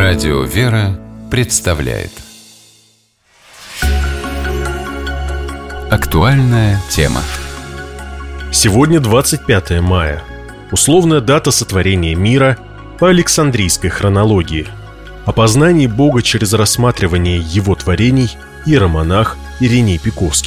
Радио «Вера» представляет актуальная тема. Сегодня 25 мая. Условная дата сотворения мира по Александрийской хронологии. О познании Бога через рассматривание Его творений иеромонах Ириней Пековский.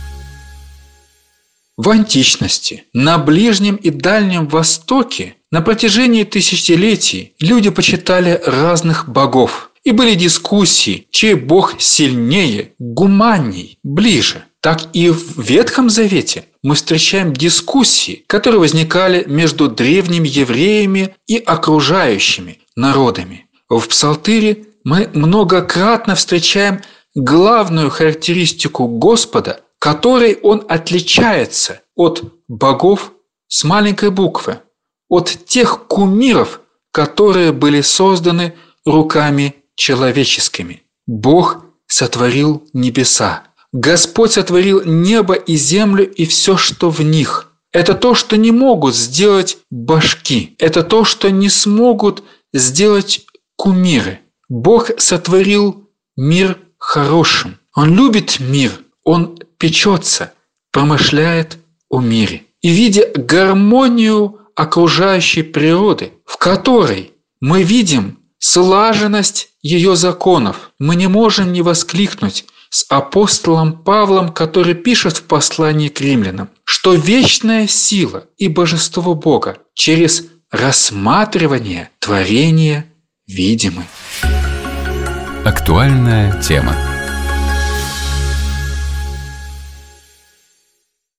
В античности, на Ближнем и Дальнем Востоке на протяжении тысячелетий люди почитали разных богов. И были дискуссии, чей бог сильнее, гуманней, ближе. Так и в Ветхом Завете мы встречаем дискуссии, которые возникали между древними евреями и окружающими народами. В Псалтире мы многократно встречаем главную характеристику Господа, которой Он отличается от богов с маленькой буквы, от тех кумиров, которые были созданы руками человеческими. Бог сотворил небеса. Господь сотворил небо и землю и все, что в них. Это то, что не могут сделать божки. Это то, что не смогут сделать кумиры. Бог сотворил мир хорошим. Он любит мир. Он печется, промышляет о мире. И видя гармонию окружающей природы, в которой мы видим слаженность ее законов, мы не можем не воскликнуть с апостолом Павлом, который пишет в послании к римлянам, что вечная сила и божество Бога через рассматривание творения видимы. Актуальная тема.